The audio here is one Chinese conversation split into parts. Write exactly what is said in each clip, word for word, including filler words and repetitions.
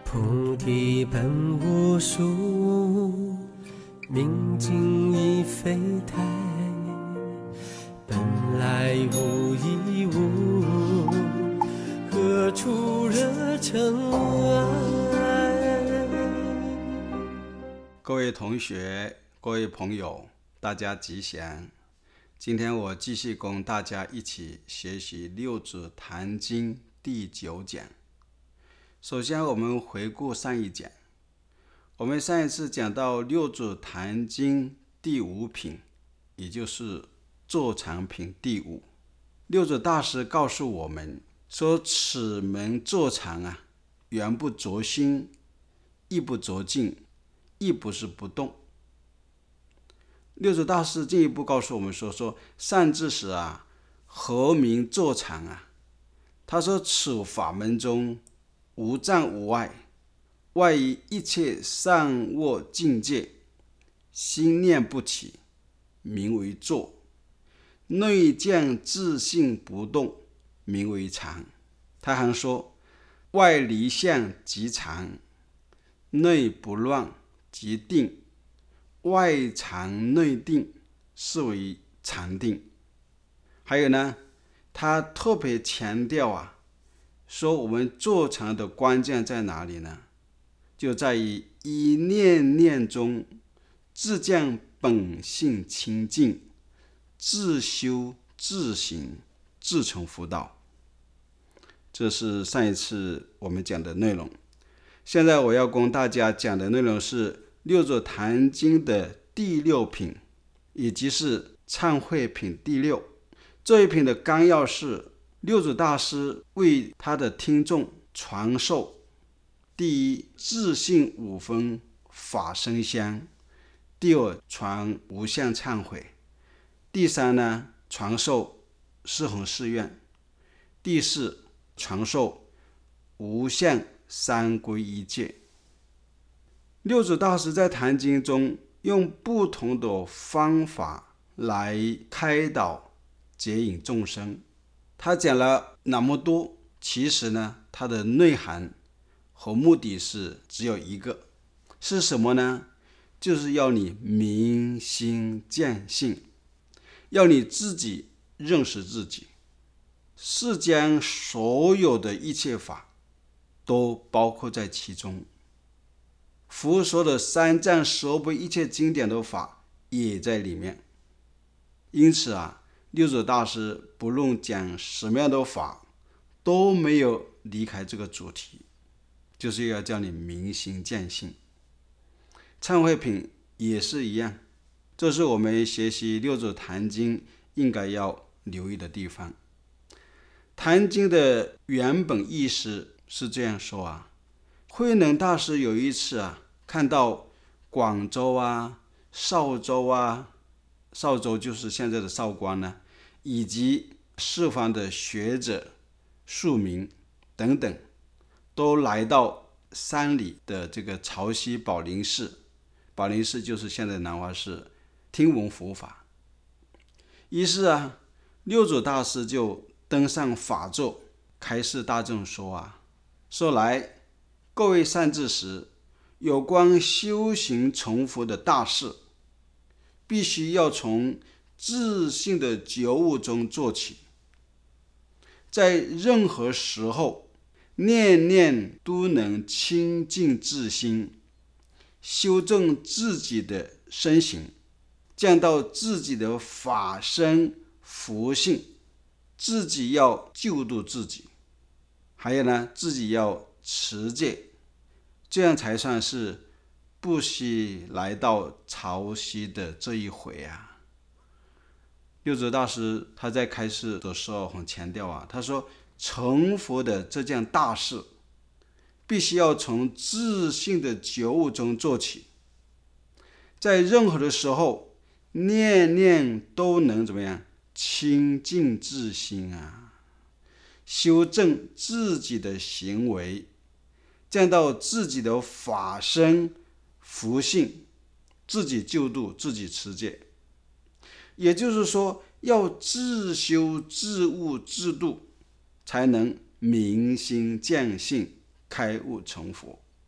菩提本无树，明镜亦非台，本来无一物，何处惹尘埃。 各位同学，各位朋友，大家吉祥。今天我继续跟大家一起学习《六祖坛经》第九讲。首先我们回顾上一讲，我们上一次讲到六祖坛经第五品，也就是坐禅品第五。六祖大师告诉我们说，此门坐禅啊，原不着心，亦不着境，亦不是不动。六祖大师进一步告诉我们说，说善知识啊，何名坐禅啊？他说，此法门中无障无碍，外于一切善恶境界，心念不起，名为坐；内见自性不动，名为禅。他还说，外离相即禅，内不乱即定，外禅内定，是为禅定。还有呢，他特别强调啊，说我们坐禅的关键在哪里呢？就在于一念念中自将本性清净，自修自行，自成佛道。这是上一次我们讲的内容。现在我要跟大家讲的内容是六祖坛经的第六品，以及是忏悔品第六。这一品的纲要是六祖大师为他的听众传授：第一，自性五分法身香；第二，传无相忏悔；第三呢，传授四弘誓愿；第四，传授无相三皈依戒。六祖大师在坛经中用不同的方法来开导接引众生。他讲了那么多，其实呢，它的内涵和目的是只有一个，是什么呢？就是要你明心见性，要你自己认识自己。世间所有的一切法都包括在其中，佛说的三藏十二部一切经典的法也在里面。因此啊，六祖大师不论讲什么样的法，都没有离开这个主题，就是要叫你明心见性。忏悔品也是一样，这是我们学习六祖坛经应该要留意的地方。坛经的原本意思是这样说啊，慧能大师有一次啊，看到广州啊、邵州啊，邵州就是现在的韶关呢，以及四方的学者、庶民等等，都来到山里的这个潮汐宝林寺，宝林寺就是现在南华市，听闻佛法。于是啊，六祖大师就登上法座，开示大众说啊，说来，各位善知识，有关修行成佛的大事，必须要从自性的觉悟中做起，在任何时候念念都能清净自心，修正自己的身形，降到自己的法身佛性，自己要救度自己，还有呢，自己要持戒，这样才算是不惜来到潮汐的这一回啊。六祖大师他在开示的时候很强调啊，他说成佛的这件大事，必须要从自性的觉悟中做起，在任何的时候，念念都能怎么样？清净自心啊，修正自己的行为，降到自己的法身福性，自己救度，自己持戒。也就是说，要自修自悟自度，才能明心见性，开悟成佛。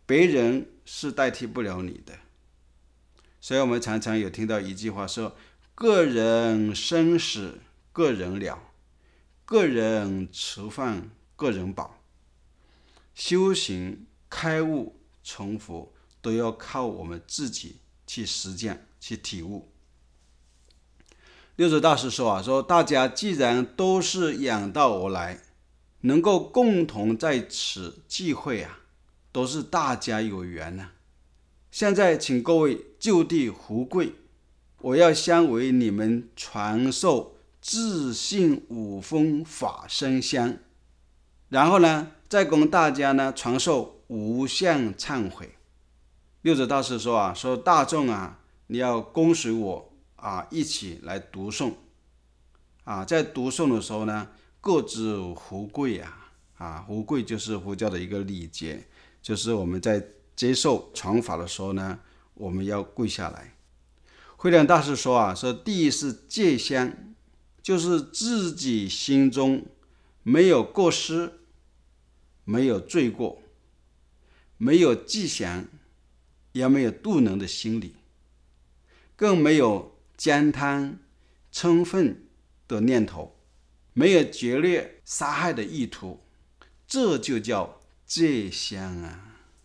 别人是代替不了你的。所以我们常常有听到一句话说，个人生死个人了，个人吃饭个人饱。修行开悟成佛都要靠我们自己去实践去体悟。六祖大师说啊，说大家既然都是养道而来，能够共同在此聚会啊，都是大家有缘啊。现在请各位就地福贵，我要先为你们传授自性五风法身香，然后呢再供大家呢传授无相忏悔。六祖大师说啊，说大众啊，你要跟随我啊，一起来读诵啊，在读诵的时候呢，各自福贵啊，啊，福贵就是佛教的一个礼节，就是我们在接受传法的时候呢，我们要跪下来。慧能大师说啊，说第一是戒香，就是自己心中没有过失，没有罪过，没有迹象，也没有妒能的心理，更没有奸贪嗔恨的念头，没有劫掠杀害的意图，这就叫戒香啊。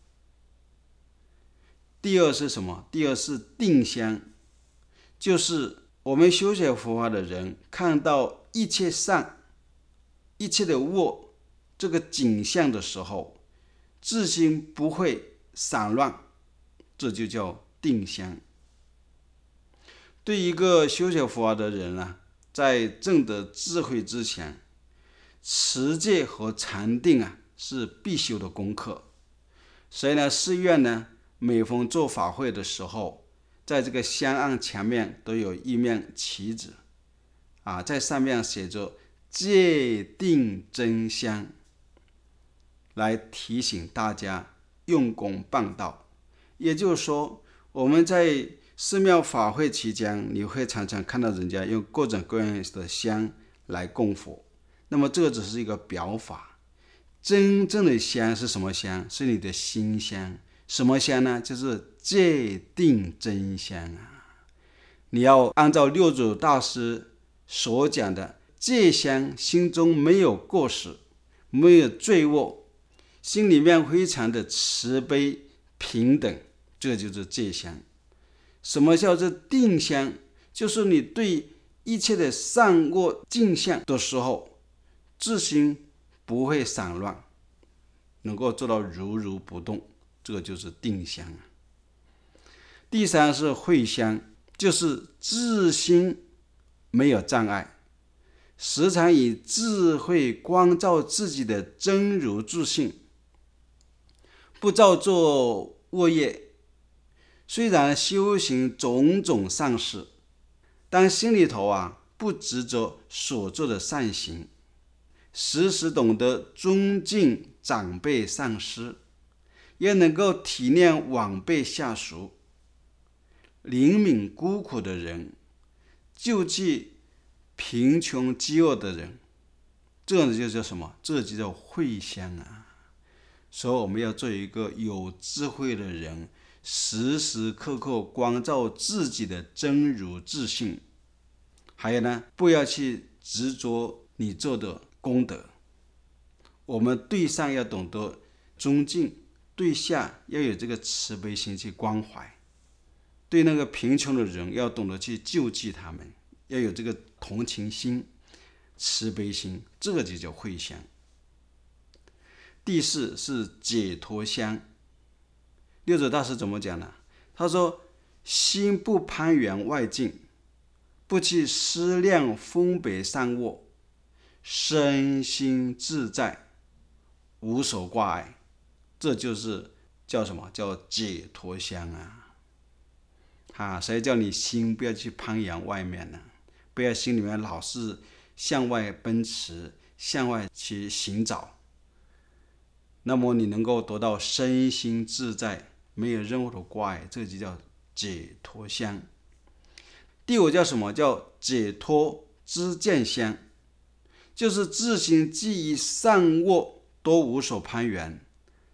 第二是什么？第二是定香，就是我们修学佛法的人看到一切善一切的恶这个景象的时候，自心不会散乱，这就叫定香。对一个修学佛法的人啊，在证得智慧之前，持戒和禅定啊是必修的功课。所以呢，寺院呢每逢做法会的时候，在这个香案前面都有一面旗子啊，在上面写着戒定真香，来提醒大家用功办道。也就是说，我们在寺庙法会期间，你会常常看到人家用各种各样的香来供佛，那么这个只是一个表法，真正的香是什么香？是你的心香。什么香呢？就是戒定真香啊！你要按照六祖大师所讲的戒香，心中没有过失，没有罪恶，心里面非常的慈悲平等，这就是戒香。什么叫做定香？就是你对一切的善恶镜像的时候，自心不会散乱，能够做到如如不动，这个就是定香。第三是慧香，就是自心没有障碍，时常以智慧光照自己的真如自性，不造作恶业。虽然修行种种善事，但心里头啊不执着所做的善行，时时懂得尊敬长辈上师，也能够体谅晚辈下属，怜悯孤苦的人，救济贫穷饥饿的人，这就叫什么？这就叫慧香啊！所以我们要做一个有智慧的人，时时刻刻光照自己的真如自性。还有呢，不要去执着你做的功德。我们对上要懂得尊敬，对下要有这个慈悲心去关怀，对那个贫穷的人要懂得去救济他们，要有这个同情心、慈悲心，这个就叫慧香。第四是解脱香。六祖大师怎么讲呢？他说，心不攀缘外境，不去思量分别善恶，身心自在，无所挂碍，这就是叫什么？叫解脱香啊！啊，谁叫你心不要去攀缘外面呢？不要心里面老是向外奔驰，向外去寻找，那么你能够得到身心自在，没有任何的挂碍，这就叫解脱香。第五叫什么？叫解脱知见香，就是自心既善恶都无所攀缘，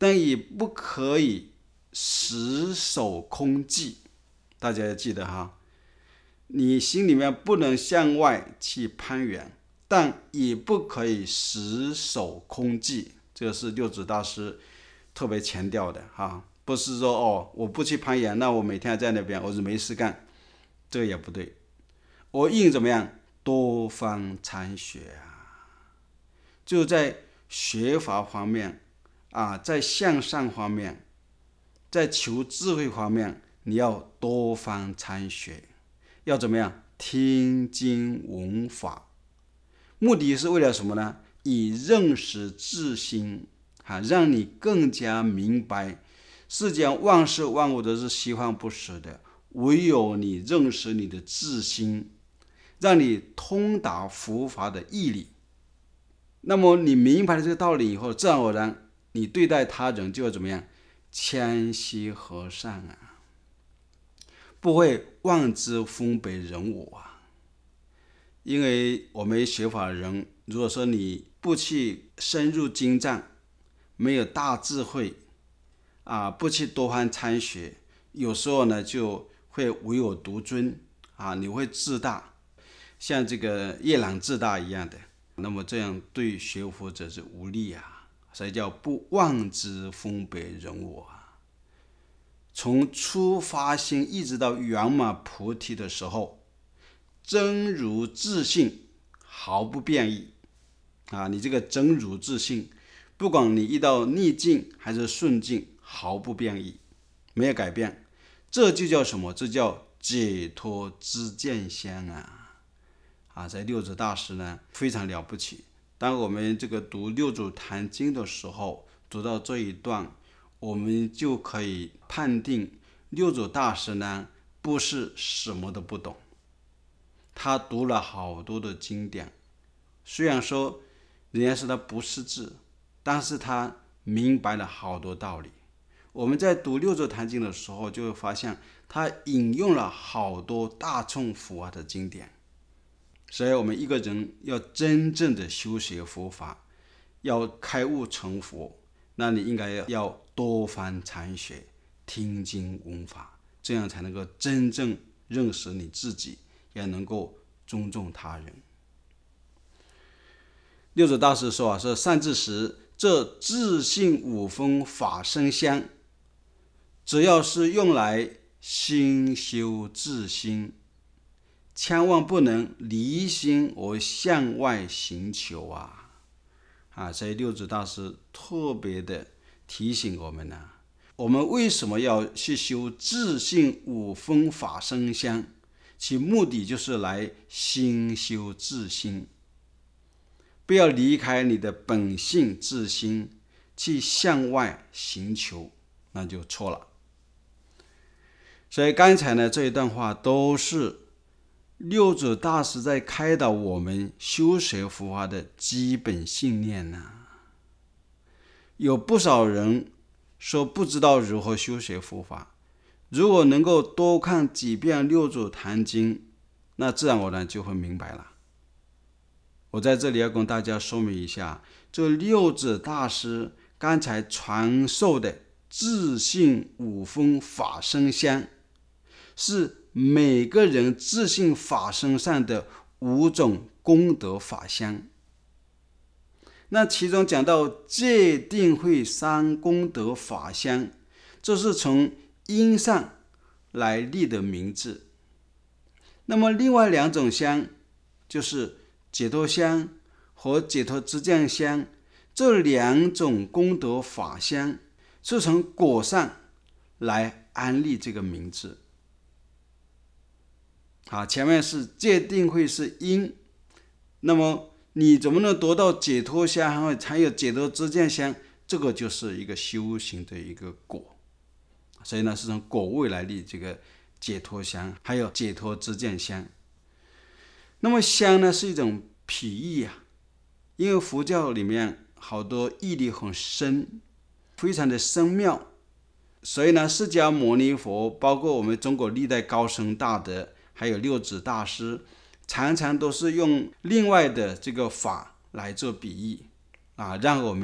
但也不可以实守空寂。大家要记得哈，你心里面不能向外去攀援，但也不可以实守空寂。这个是六祖大师特别强调的哈，不是说哦，我不去攀岩，那我每天在那边我是没事干，这个也不对。我应怎么样？多方参学啊，就在学法方面啊，在向上方面，在求智慧方面，你要多方参学，要怎么样？听经闻法，目的是为了什么呢？以认识自心啊，让你更加明白世间万事万物都是虚幻不实的，唯有你认识你的自心，让你通达佛法的义理。那么你明白了这个道理以后，自然而然你对待他人就要怎么样？谦虚和善啊，不会妄自封北人我啊。因为我们学法的人，如果说你不去深入经藏，没有大智慧啊，不去多方参学，有时候呢就会唯我独尊啊，你会自大，像这个夜郎自大一样的，那么这样对学佛者是无利啊，所以叫不妄自封北人我啊。从初发心一直到圆满菩提的时候，真如自性毫不变异啊！你这个真如自性，不管你遇到逆境还是顺境，毫不变异，没有改变。这就叫什么？这叫解脱之见相啊！啊，在六祖大师呢非常了不起。当我们这个读六祖坛经的时候，读到这一段，我们就可以判定六祖大师呢不是什么都不懂。他读了好多的经典，虽然说人家说他不识字，但是他明白了好多道理。我们在读六祖坛经的时候，就会发现他引用了好多大乘佛法的经典。所以我们一个人要真正的修学佛法，要开悟成佛，那你应该要多方参学，听经闻法，这样才能够真正认识你自己，也能够尊重他人。六祖大师说啊，说善知识，这自性五分法身相，只要是用来心修自心，千万不能离心而向外行求啊！啊，所以六祖大师特别的提醒我们呢、啊，我们为什么要去修自性五分法身相？其目的就是来心修自心，不要离开你的本性自心去向外行求，那就错了。所以刚才呢这一段话都是六祖大师在开导我们修学佛法的基本信念呢、啊。有不少人说不知道如何修学佛法，如果能够多看几遍六祖坛经，那自然而然就会明白了。我在这里要跟大家说明一下，这六祖大师刚才传授的自性五分法身相，是每个人自性法身上的五种功德法相。那其中讲到戒定慧三功德法相，这是从因上来立的名字。那么另外两种相，就是解脱相和解脱之见相，这两种功德法相是从果上来安立这个名字。好，前面是戒定慧是因，那么你怎么能得到解脱相还有解脱之见相？这个就是一个修行的一个果。所以呢，是从果位来立这个解脱相，还有解脱之见相。那么相呢，是一种譬喻啊，因为佛教里面好多义理很深，非常的深妙，所以呢，释迦牟尼佛，包括我们中国历代高僧大德，还有六祖大师，常常都是用另外的这个法来做比喻啊，让我们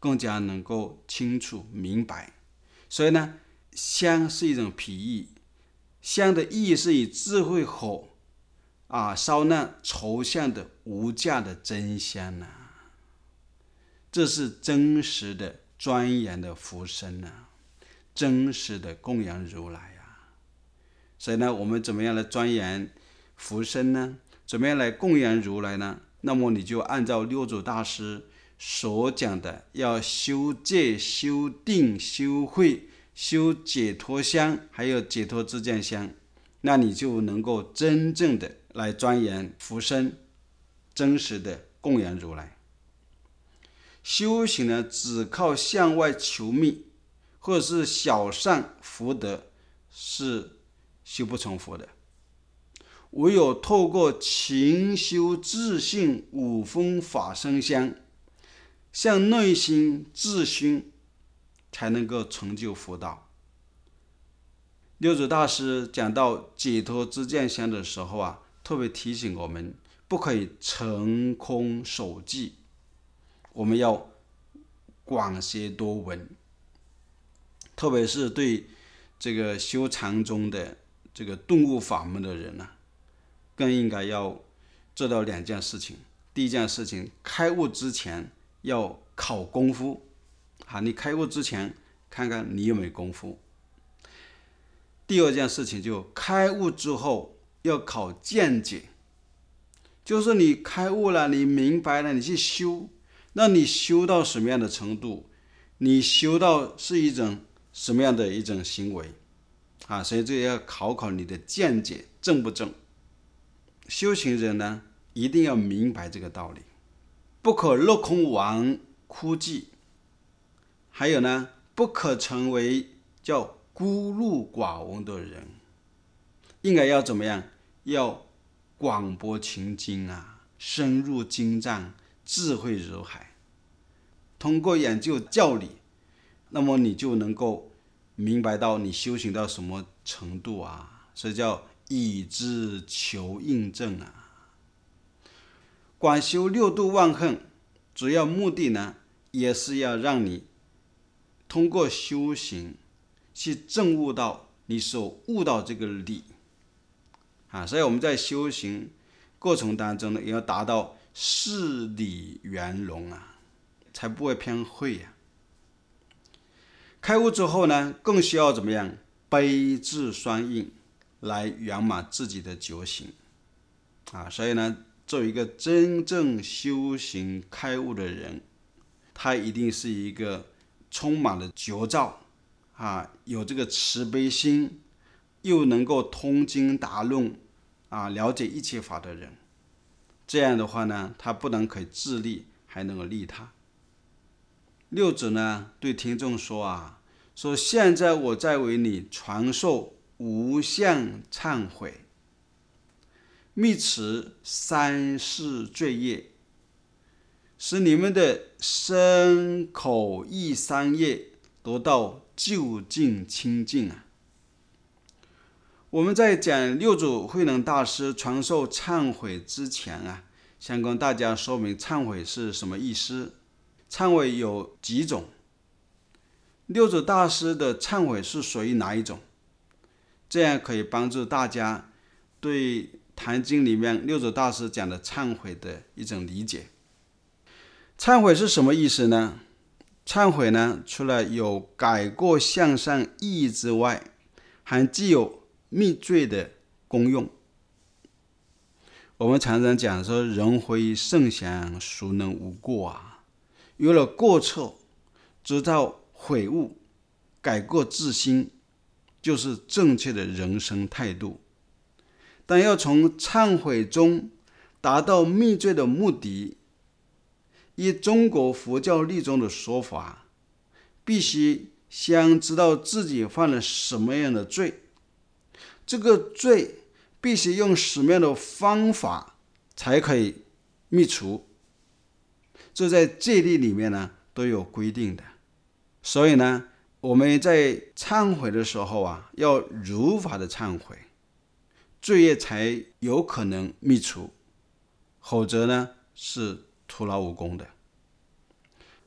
更加能够清楚明白。所以呢，香是一种比喻，香的意义是以智慧火啊烧那抽象的无价的真香啊，这是真实的庄严的福生啊，真实的供养如来啊。所以呢，我们怎么样来庄严福生呢？怎么样来供养如来呢？那么你就按照六祖大师所讲的，要修戒、修定、修慧、修解脱香，还有解脱自见香，那你就能够真正的来庄严福生，真实的供养如来。修行呢，只靠向外求密或者是小善福德是修不成佛的，唯有透过勤修自性五风法身香，向内心自熏，才能够成就佛道。六祖大师讲到解脱自见香的时候啊，特别提醒我们不可以成空守寂，我们要广学多闻，特别是对这个修禅宗的这个顿悟法门的人啊，更应该要做到两件事情。第一件事情，开悟之前要考功夫啊，你开悟之前看看你有没有功夫。第二件事情，就开悟之后要考见解，就是你开悟了，你明白了，你去修，那你修到什么样的程度，你修到是一种什么样的一种行为啊？所以这要考考你的见解正不正。修行人呢，一定要明白这个道理，不可落空亡枯寂，还有呢，不可成为叫孤陋寡闻的人，应该要怎么样？要广博群经啊，深入经藏，智慧如海。通过研究教理，那么你就能够明白到你修行到什么程度啊，所以叫以知求印证啊。广修六度万行，主要目的呢，也是要让你通过修行去证悟到你所悟到这个理啊。所以我们在修行过程当中呢，也要达到事理圆融啊，才不会偏慧啊。开悟之后呢，更需要怎么样？悲智双运来圆满自己的觉醒啊。所以呢，做一个真正修行开悟的人，他一定是一个充满了觉照啊，有这个慈悲心，又能够通经达论啊，了解一切法的人。这样的话呢，他不能可以自利，还能够利他。六祖呢，对听众说啊，说现在我在为你传授无相忏悔，密持三世罪业，使你们的身口意三业得到究竟清净啊。我们在讲六祖慧能大师传授忏悔之前啊，想跟大家说明忏悔是什么意思。忏悔有几种，六祖大师的忏悔是属于哪一种？这样可以帮助大家对坛经里面六祖大师讲的忏悔的一种理解。忏悔是什么意思呢？忏悔呢，除了有改过向善意义之外，还具有灭罪的功用。我们常常讲说，人非圣贤，孰能无过啊？有了过错，知道悔悟，改过自新，就是正确的人生态度。但要从忏悔中达到灭罪的目的，以中国佛教律中的说法，必须先知道自己犯了什么样的罪，这个罪必须用什么样的方法才可以灭除，这在戒律里面呢都有规定的。所以呢，我们在忏悔的时候啊，要如法的忏悔，罪业才有可能灭除，否则呢是徒劳无功的。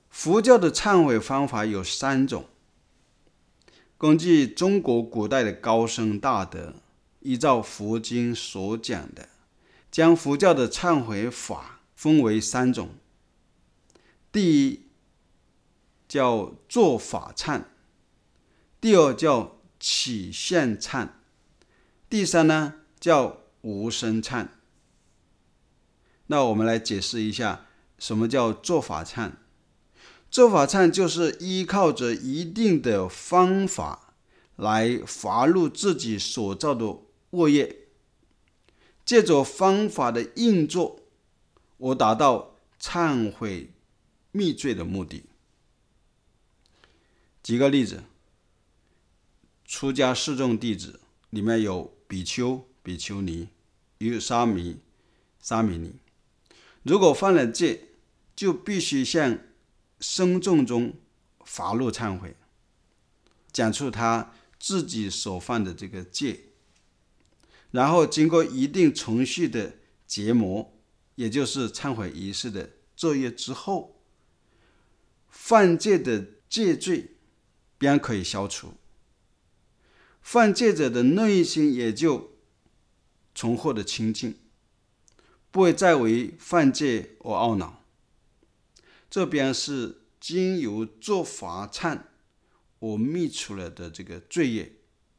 佛教的忏悔方法有三种。根据中国古代的高僧大德，依照佛经所讲的，将佛教的忏悔法分为三种。第一叫做法忏，第二叫起现忏，第三呢叫无生忏。那我们来解释一下什么叫做法忏。做法忏就是依靠着一定的方法来罚入自己所造的恶业，借着方法的运作，我达到忏悔灭罪的目的。举个例子，出家四众弟子里面有比丘、比丘尼，有沙弥、沙弥尼。如果犯了戒，就必须向僧众中罚入忏悔，讲出他自己所犯的这个戒，然后经过一定程序的结魔，也就是忏悔仪式的作业之后，犯戒的戒罪便可以消除，犯戒者的内心也就重获得清净，不会再为犯戒而懊恼。这便是经由做法忏我灭除了的这个罪业。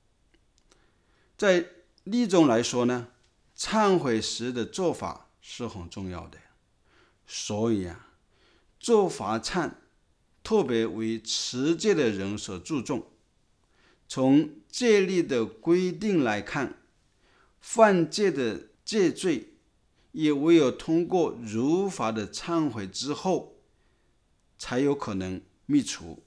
在律中来说呢，忏悔时的做法是很重要的，所以啊，做法忏特别为持戒的人所注重。从戒律的规定来看，犯戒的戒罪也唯有通过如法的忏悔之后才有可能灭除。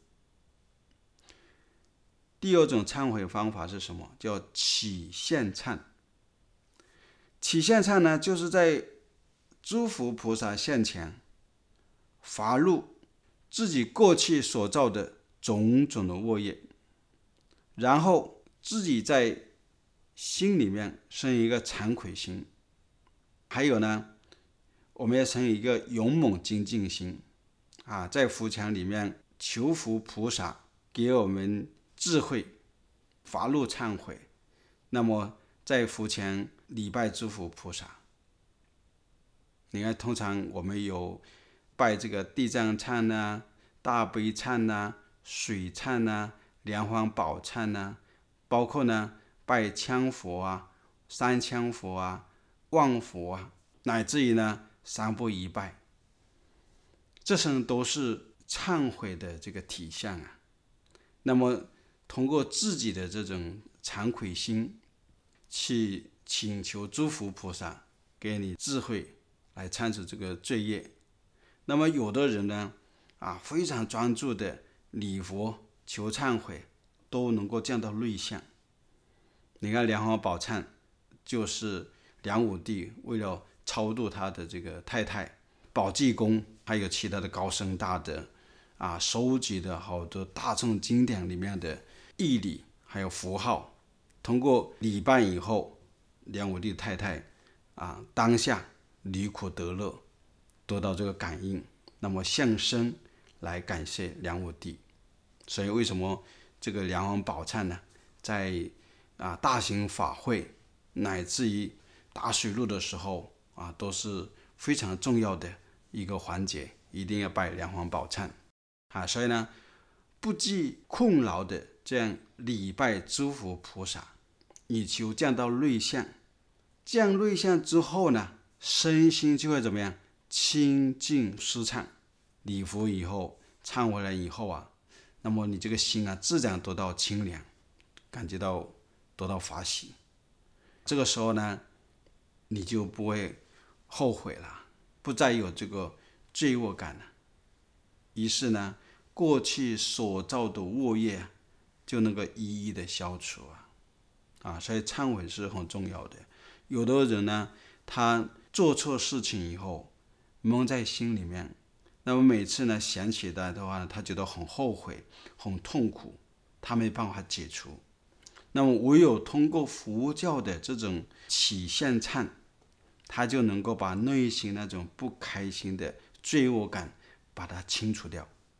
第二种忏悔方法是什么？叫起现忏。起现忏呢，就是在诸佛菩萨现前罚入自己过去所造的种种的恶业，然后自己在心里面生一个惭愧心，还有呢，我们要生一个勇猛精进心啊，在佛前里面求佛菩萨给我们智慧，罚入忏悔。那么在佛前礼拜诸佛菩萨，你看通常我们有拜这个地藏忏啊、大悲忏啊、水忏啊、莲花宝忏啊，包括呢拜羌佛啊、三羌佛啊、望佛啊，乃至于呢三不一拜，这些都是忏悔的这个体现啊。那么通过自己的这种惭愧心去请求诸佛菩萨给你智慧来铲除这个罪业。那么有的人呢啊，非常专注的礼佛求忏悔，都能够降到内相。你看莲花宝忏就是梁武帝为了超度他的这个太太，宝济公还有其他的高僧大德啊，收集的好多大众经典里面的义理还有符号，通过礼拜以后，梁武帝的太太啊当下离苦得乐，得到这个感应，那么向生来感谢梁武帝。所以为什么这个莲花宝忏呢，在啊大型法会乃至于打水路的时候啊，都是非常重要的一个环节，一定要拜莲花宝忏啊。所以呢，不计困劳的这样礼拜诸佛菩萨，以求降到内相。降内相之后呢，身心就会怎么样？清净舒畅。礼佛以后，忏回来以后啊，那么你这个心啊，自然得到清凉，感觉到得到法喜。这个时候呢，你就不会后悔了，不再有这个罪恶感了。于是呢，过去所造的恶业就能够一一的消除啊！啊，所以忏悔是很重要的。有的人呢，他做错事情以后蒙在心里面，那么每次呢想起来的话呢，他觉得很后悔、很痛苦，他没办法解除。那么唯有通过佛教的这种起现忏，他就能够把内心那种不开心的罪恶感把它清除掉。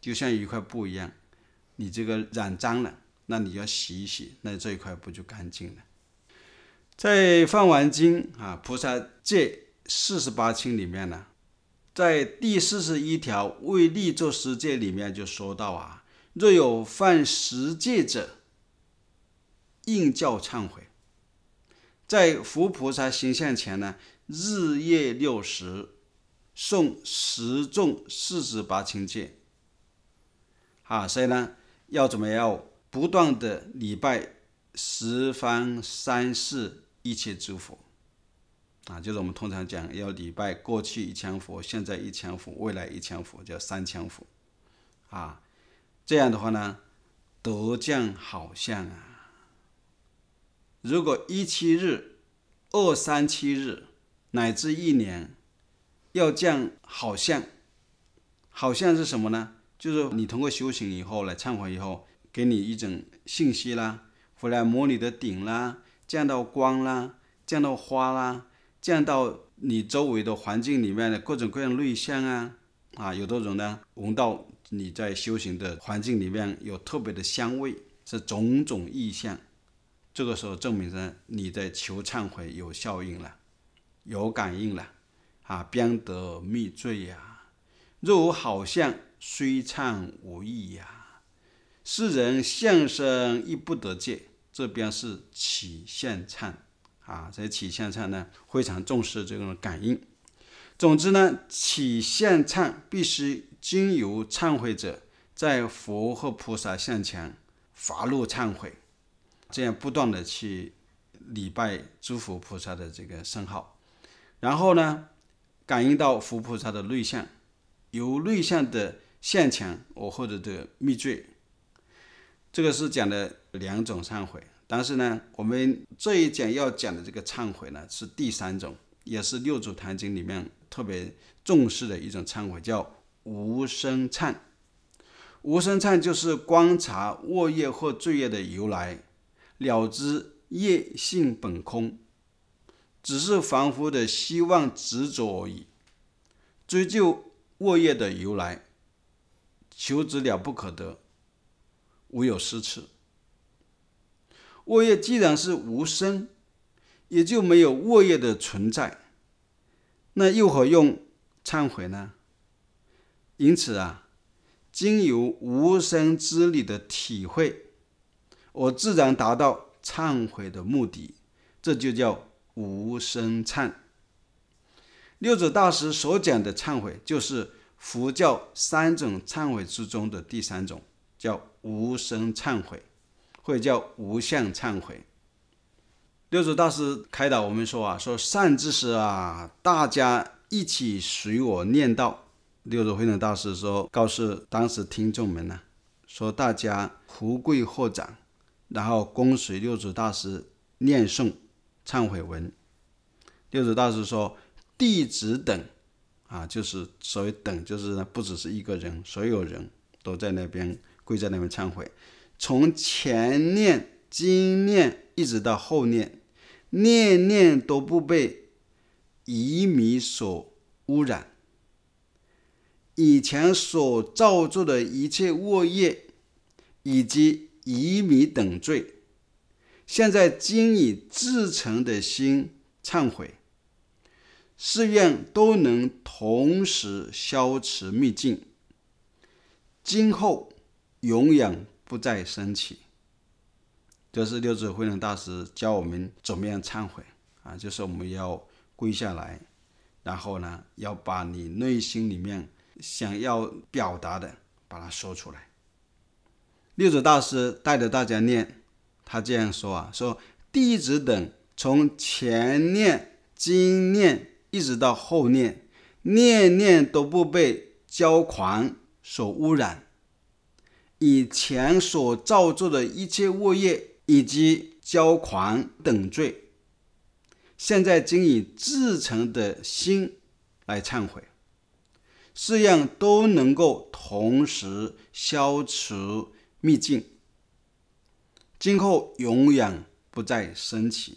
就像一块布一样，你这个染脏了，那你要洗一洗，那这一块布就干净了。在《梵网经》啊，菩萨戒四十八轻里面呢，在第四十一条为利作十戒里面就说到啊，若有犯十戒者，应教忏悔。在佛菩萨形象前呢，日夜六时诵十诵四十八轻戒啊，所以呢，要怎么样不断的礼拜十方三世一切诸佛啊，就是我们通常讲要礼拜过去一千佛，现在一千佛，未来一千佛，叫三千佛啊。这样的话呢，得降好相啊。如果一七日、二三七日乃至一年，要降好相。好相是什么呢？就是你通过修行以后来忏悔以后，给你一种信息啦，回来摸你的顶啦，降到光啦，降到花啦，降到你周围的环境里面的各种各样类象啊啊，有的人呢闻到你在修行的环境里面有特别的香味，是种种意象。这个时候证明呢，你在求忏悔有效应了，有感应了啊，便得密罪呀、啊。若无好相，虽忏无益呀、啊。世人相生亦不得戒，这边是起现忏啊，这起现忏呢非常重视这种感应。总之呢，起现忏必须经由忏悔者在佛和菩萨像前发露忏悔，这样不断的去礼拜诸佛菩萨的这个圣号，然后呢，感应到佛菩萨的类象，由类象的现前我获得的密罪。这个是讲的两种忏悔，但是呢，我们这一讲要讲的这个忏悔呢，是第三种，也是六祖坛经里面特别重视的一种忏悔，叫无生忏。无生忏就是观察恶业或罪业的由来，了知业性本空，只是凡夫的希望执着而已。追究恶业的由来，求之了不可得，无有失次。恶业既然是无生，也就没有恶业的存在，那又何用忏悔呢？因此啊，经由无生之理的体会，我自然达到忏悔的目的，这就叫无生忏。六祖大师所讲的忏悔，就是佛教三种忏悔之中的第三种，叫无生忏悔，或者叫无相忏悔。六祖大师开导我们说啊，说善知识啊，大家一起随我念叨。六祖慧能大师说，告诉当时听众们呢、啊，说大家胡跪合掌，然后恭随六祖大师念诵忏悔文。六祖大师说，弟子等啊，就是所谓等，就是呢不只是一个人，所有人都在那边跪在那边忏悔，从前念、经念一直到后念，念念都不被疑迷所污染。以前所造作的一切恶业以及疑迷等罪，现在经以至诚的心忏悔，誓愿都能同时消除灭尽，今后永远不再升起。这是六祖慧能大师教我们怎么样忏悔啊，就是我们要跪下来，然后呢，要把你内心里面想要表达的把它说出来。六祖大师带着大家念，他这样说啊，说弟子等从前念、经念一直到后念，念念都不被骄狂所污染，以前所造作的一切恶业以及骄狂等罪，现在经以至诚的心来忏悔，这样都能够同时消除灭尽，今后永远不再升起。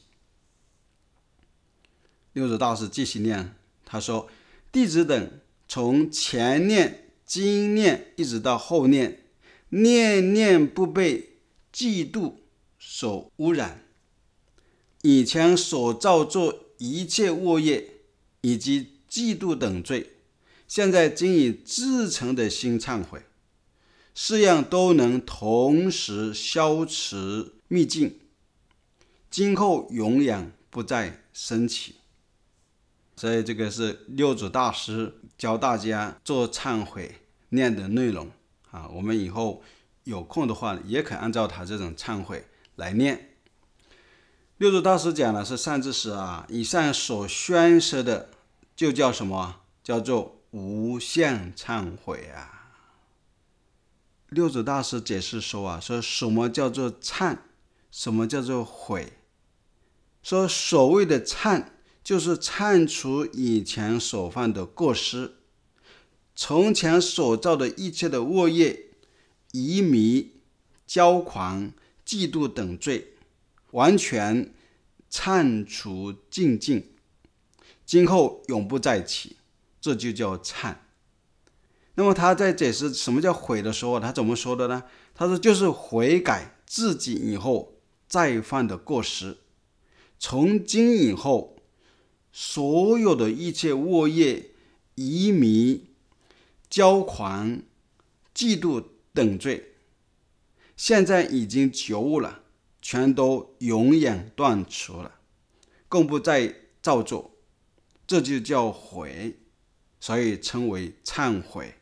六祖大师继续念，他说弟子等从前念、 经念一直到后念，念念不被嫉妒所污染，以前所造作一切恶业以及嫉妒等罪，现在经以至诚的心忏悔，四样都能同时消除灭尽，今后永远不再升起。所以这个是六祖大师教大家做忏悔念的内容啊，我们以后有空的话也可以按照他这种忏悔来念。六祖大师讲的是善知识啊，以上所宣说的就叫什么？叫做无相忏悔啊。六祖大师解释说啊，说什么叫做忏，什么叫做悔。说所谓的忏，就是忏除以前所犯的过失，从前所造的一切的恶业、疑迷、骄狂、嫉妒等罪，完全忏除净尽，今后永不再起，这就叫忏。那么他在解释什么叫悔的时候，他怎么说的呢？他说就是悔改自己以后再犯的过失，从今以后所有的一切恶业、疑迷、骄狂、嫉妒等罪，现在已经觉悟了，全都永远断除了，更不再造作，这就叫悔，所以称为忏悔。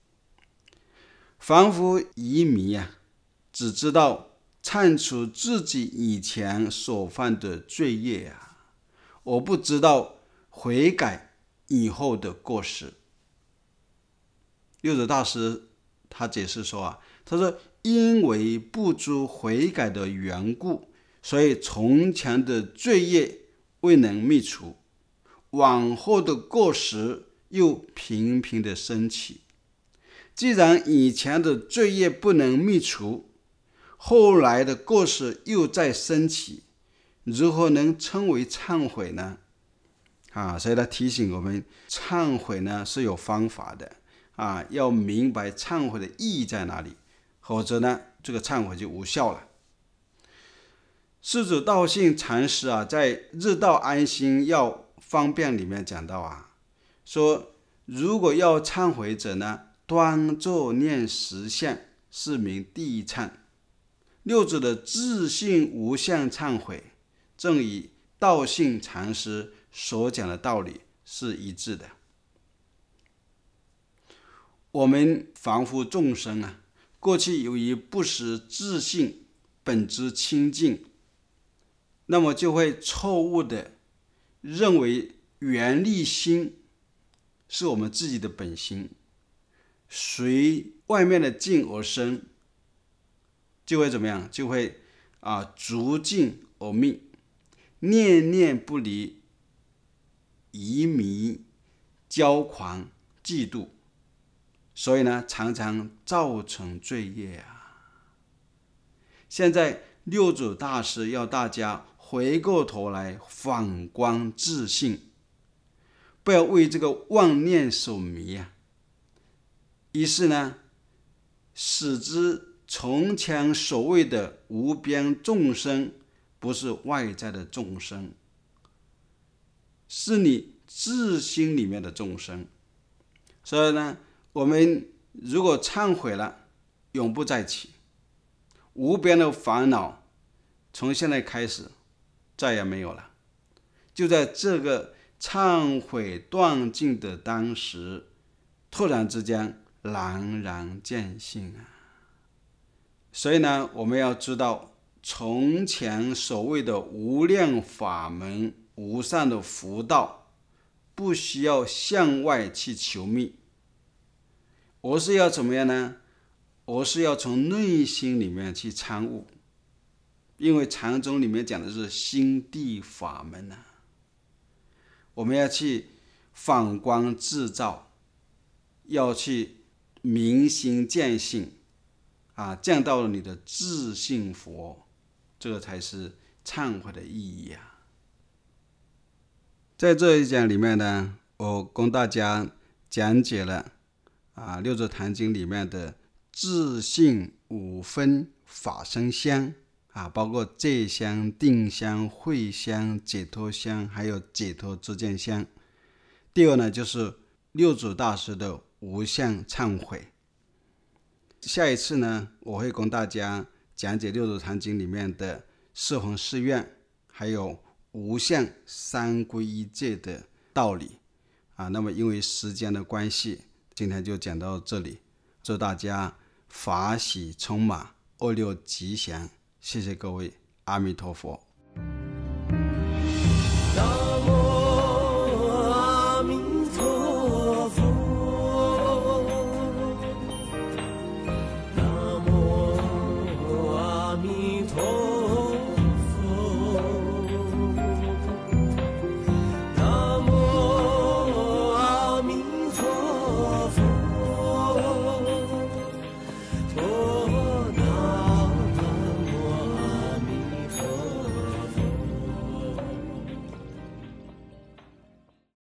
凡夫疑迷啊，只知道忏除自己以前所犯的罪业啊，我不知道悔改以后的过失。六祖大师他解释说啊，他说因为不知悔改的缘故，所以从前的罪业未能灭除，往后的过失又频频的升起。既然以前的罪业不能灭除，后来的过失又再升起，如何能称为忏悔呢？啊，所以他提醒我们，忏悔呢是有方法的啊，要明白忏悔的意义在哪里，否则呢，这个忏悔就无效了。世祖道信禅师啊，在《日道安心要方便》里面讲到啊，说如果要忏悔者呢，端坐念实相，是名第一忏。六祖的自性无相忏悔，正与道信禅师所讲的道理是一致的。我们凡夫众生啊，过去由于不识自性本质清净，那么就会错误的认为缘力心是我们自己的本心，随外面的境而生，就会怎么样？就会啊逐境而灭，念念不离，疑迷、骄狂、嫉妒，所以呢，常常造成罪业啊。现在六祖大师要大家回过头来反观自性，不要为这个妄念所迷啊。于是呢，使之从前所谓的无边众生，不是外在的众生，是你自心里面的众生。所以呢，我们如果忏悔了，永不再起，无边的烦恼从现在开始再也没有了。就在这个忏悔断尽的当时，突然之间朗然见性啊！所以呢，我们要知道，从前所谓的无量法门、无上的福道，不需要向外去求觅，而是要怎么样呢？而是要从内心里面去参悟。因为禅宗里面讲的是心地法门啊，我们要去反观自照，要去明心见性啊，见到了你的自性佛，这个才是忏悔的意义啊。在这一讲里面呢，我供大家讲解了啊，六祖坛经里面的自性五分法身香啊，包括戒香、定香、慧香、解脱香，还有解脱知见香。第二呢，就是六祖大师的无相忏悔。下一次呢，我会跟大家讲解六祖坛经里面的四弘誓愿，还有无相三皈依戒的道理啊。那么因为时间的关系，今天就讲到这里。祝大家法喜充满，二六吉祥，谢谢各位，阿弥陀佛。